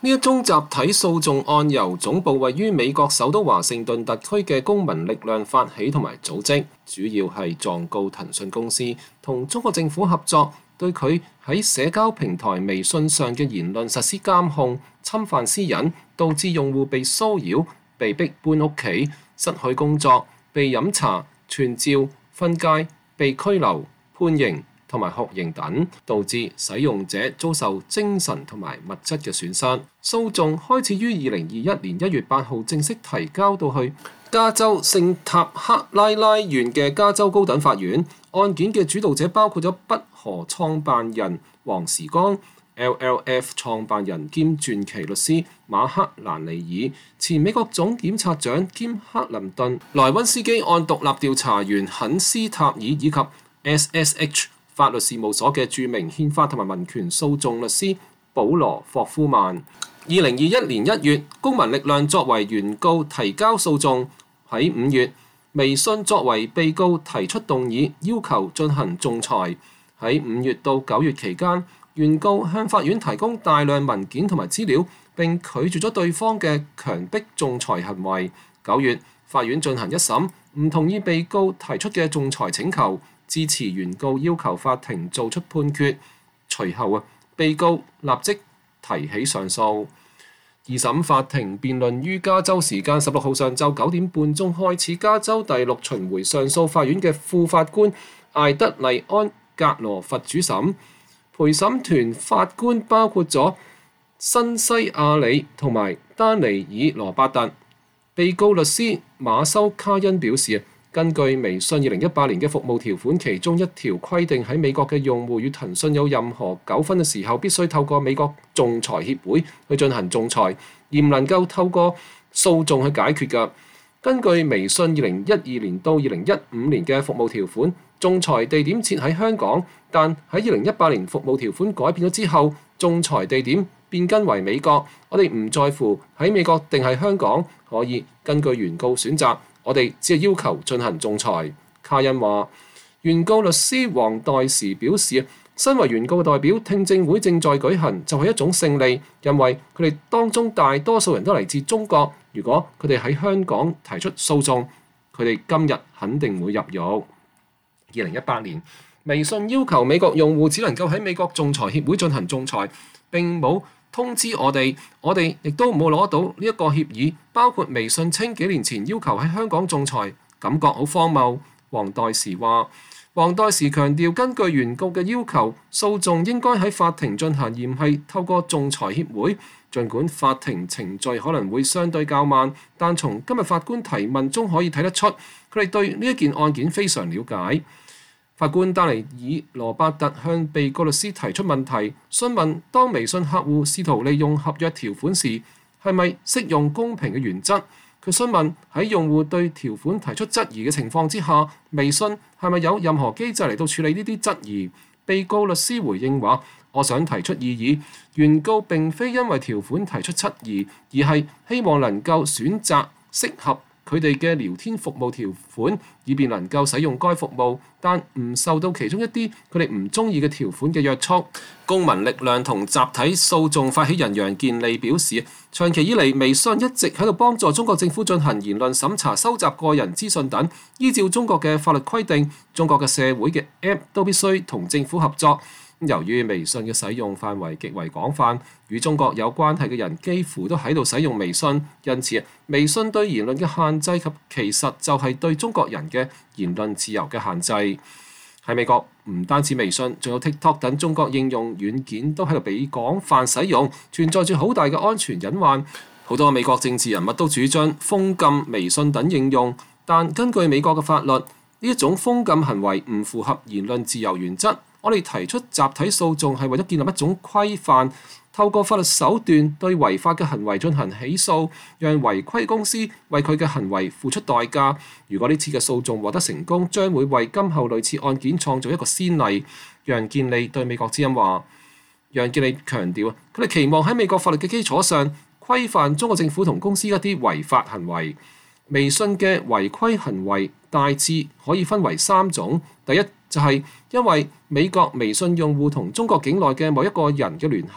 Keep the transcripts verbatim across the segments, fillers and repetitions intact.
呢一宗集體訴訟案由總部位於美國首都華盛頓特區嘅公民力量發起同埋組織，主要係狀告騰訊公司同中國政府合作，對佢喺社交平台微信上嘅言論實施監控，侵犯私隱，導致用戶被騷擾、被逼搬屋企、失去工作、被飲茶、串照、分街、被拘留、判刑同埋酷刑等，導致使用者遭受精神同埋物質嘅損失。訴訟開始於二零二一年一月八號正式提交到去加州聖塔克拉拉縣嘅加州高等法院。案件嘅主導者包括咗北河創辦人黃時光、L L F 創辦人兼傳奇律師馬克蘭尼爾、前美國總檢察長兼克林頓萊溫斯基案獨立調查員肯斯塔爾以及 S S H 法律事務所嘅著名憲法同埋民權訴訟律師保羅霍夫曼。二零二一年一月，公民力量作為原告提交訴訟。喺五月，微信作為被告提出動議，要求進行仲裁。喺五月到九月期間，原告向法院提供大量文件同埋資料，並拒絕咗對方嘅強迫仲裁行為。九月，法院進行一審，唔同意被告提出嘅仲裁請求，支持原告要求法庭做出判決。隨後啊，被告立即提起上訴。二審法庭辯論於加州時間十六號上晝九點半鐘開始。加州第六巡迴上訴法院嘅副法官艾德麗安格羅佛主審，陪審團法官包括咗新西亞里同埋丹尼爾羅伯特。被告律師馬修卡恩表示，根據微信二零一八年嘅服務條款，其中一條規定喺美國嘅用戶與騰訊有任何糾紛嘅時候，必須透過美國仲裁協會去進行仲裁，而唔能夠透過訴訟去解決㗎。根據微信二零一二年到二零一五年嘅服務條款，仲裁地點設喺香港，但喺二零一八年服務條款改變咗之後，仲裁地點變更為美國。我哋唔在乎喺美國定係香港，可以根據原告選擇。我哋只係要求進行仲裁。卡恩話，原告律師黃代時表示，身為原告嘅代表，聽證會正在舉行就係一種勝利，因為佢哋當中大多數人都嚟自中國。如果佢哋喺香港提出訴訟，佢哋今日肯定會入獄。二零一八年，微信要求美國用戶只能夠喺美國仲裁協會進行仲裁，並冇通知我哋，我哋亦都冇攞到呢一個協議。包括微信稱幾年前要求喺香港仲裁，感覺好荒謬。黃代時話，黃代時強調，根據原告嘅要求，訴訟應該喺法庭進行，而唔係透過仲裁協會。儘管法庭程序可能會相對較慢，但從今日法官提問中可以睇得出，佢哋對呢一件案件非常了解。法官丹尼爾羅伯特向被告律師提出問題，詢問當微信客戶試圖利用合約條款時，係咪適用公平嘅原則？佢詢問喺用戶對條款提出質疑嘅情況之下，微信係咪有任何機制嚟到處理呢啲質疑？被告律師回應話：我想提出異議，原告並非因為條款提出質疑，而係希望能夠選擇適合佢哋嘅聊天服務條款，以便能夠使用該服務，但唔受到其中一啲佢哋唔中意嘅條款嘅約束。公民力量同集體訴訟發起人楊健利表示，長期以嚟微信一直喺度幫助中國政府進行言論審查、收集個人資訊等。依照中國嘅法律規定，中國嘅社會嘅 App 都必須同政府合作。由於微信嘅使用範圍極為廣泛，與中國有關係嘅人幾乎都喺度使用微信，因此微信對言論嘅限制及其實就係對中國人嘅言論自由嘅限制。喺美國，唔單止微信，仲有 TikTok 等中國應用軟件都喺度被廣泛使用，存在住好大嘅安全隱患。好多美國政治人物都主張封禁微信等應用，但根據美國嘅法律，呢一種封禁行為唔符合言論自由原則。我哋提出集體訴訟係為咗建立一種規範，透過法律手段對違法嘅行為進行起訴，讓違規公司為佢嘅行為付出代價。如果呢次嘅訴訟獲得成功，將會為今後類似案件創造一個先例。楊健利對美國之音話，楊健利強調，佢哋期望喺美國法律嘅基礎上規範中國政府同公司一啲違法行為。微信嘅違規行為大致可以分為三種。第一就係因為美國微信用戶同中國境內嘅某一個人嘅聯繫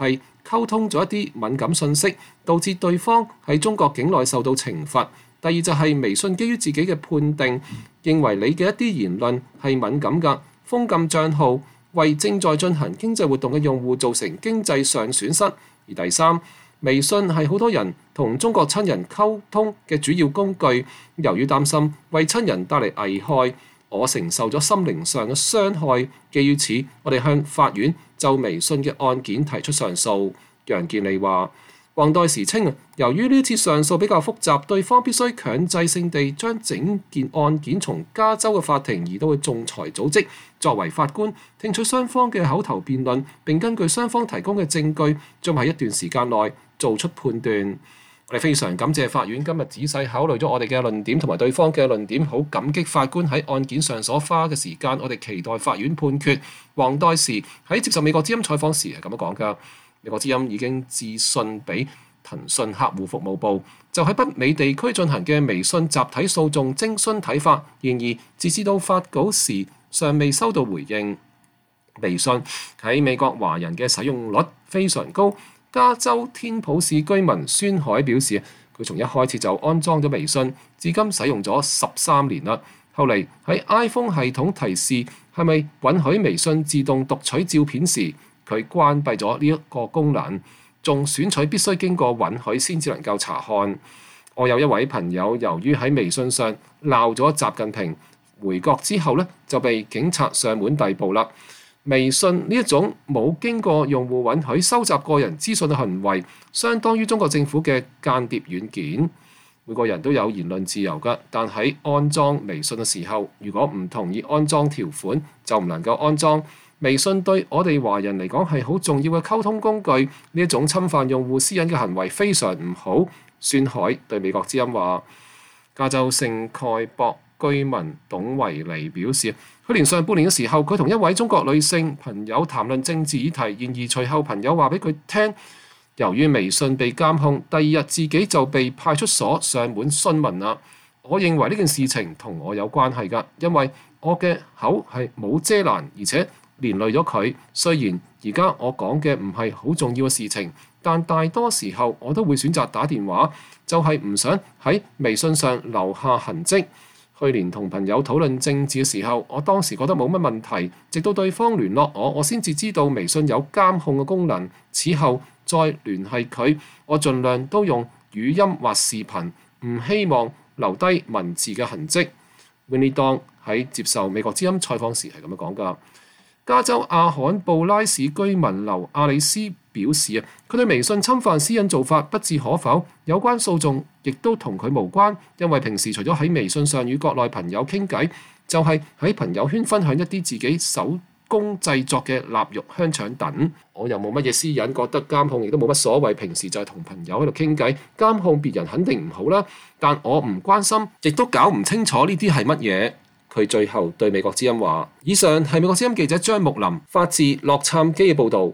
溝通咗一啲敏感信息，導致對方喺中國境內受到懲罰。第二就係微信基於自己嘅判定，認為你嘅一啲言論係敏感㗎，封禁帳號，為正在進行經濟活動嘅用戶造成經濟上損失。而第三，微信係好多人同中國親人溝通嘅主要工具，由於擔心為親人帶嚟危害，我承受咗心靈上嘅傷害。基於此，我哋向法院就微信嘅案件提出上訴。楊健利話，黃代時稱，由於呢次上訴比較複雜，對方必須強制性地將整件案件從加州嘅法庭移到去仲裁組織，作為法官聽取雙方嘅口頭辯論，並根據雙方提供嘅證據，將喺一段時間內做出判斷。我哋非常感謝法院今日仔細考慮咗我哋嘅論點同埋對方嘅論點，好感激法官喺案件上所花嘅時間。我哋期待法院判決。黃代時喺接受美國之音採訪時係咁樣講㗎。美國之音已經致信俾騰訊客戶服務部，就喺北美地區進行嘅微信集體訴訟徵詢睇法。然而，截至到發稿時，尚未收到回應。微信喺美國華人嘅使用率非常高。加州天普市居民孫海表示，佢從一開始就安裝咗微信，至今使用咗十三年啦。後嚟喺 iPhone 系統提示係咪允許微信自動讀取照片時，佢關閉咗呢一個功能，仲選取必須經過允許先至能夠查看。我有一位朋友，由於喺微信上鬧咗習近平，回國之後呢就被警察上門逮捕啦。微信呢一種冇經過用戶允許收集個人資訊嘅行為，相當於中國政府嘅間諜軟件。每個人都有言論自由㗎，但喺安裝微信嘅時候，如果唔同意安裝條款，就唔能夠安裝。微信對我哋華人嚟講係好重要嘅溝通工具，呢一種侵犯用戶私隱嘅行為非常唔好。孫海對美國之音話，加州聖蓋博居民董維尼表示，去年上半年嘅時候，佢同一位中國女性朋友談論政治議題，然而隨後朋友話俾佢聽，由於微信被監控，第二日自己就被派出所上門詢問啦。我認為呢件事情同我有關係㗎，因為我嘅口係冇遮攔，而且連累咗佢。雖然而家我講嘅唔係好重要嘅事情，但大多時候我都會選擇打電話，就係唔想喺微信上留下痕跡。去年同朋友討論政治嘅時候，我當時覺得冇乜問題，直到對方聯絡我，我先至知道微信有監控嘅功能。此後再聯繫佢，我盡量都用語音或視頻，唔希望留低文字嘅痕跡。Winnie Dong 喺接受美國之音採訪時係咁樣講㗎。加州阿罕布拉市居民劉亞里斯表示啊，佢對微信侵犯私隱做法不置可否，有關訴訟亦都同佢無關，因為平時除咗喺微信上與國內朋友傾偈，就係喺朋友圈分享一啲自己手工製作嘅臘肉、香腸等。我又冇乜嘢私隱，覺得監控亦都冇乜所謂，平時就係同朋友喺度傾偈，監控別人肯定唔好啦，但我唔關心，亦都搞唔清楚呢啲係乜嘢。佢最後對美國之音話：以上係美國之音記者張木林發自洛杉磯嘅報導。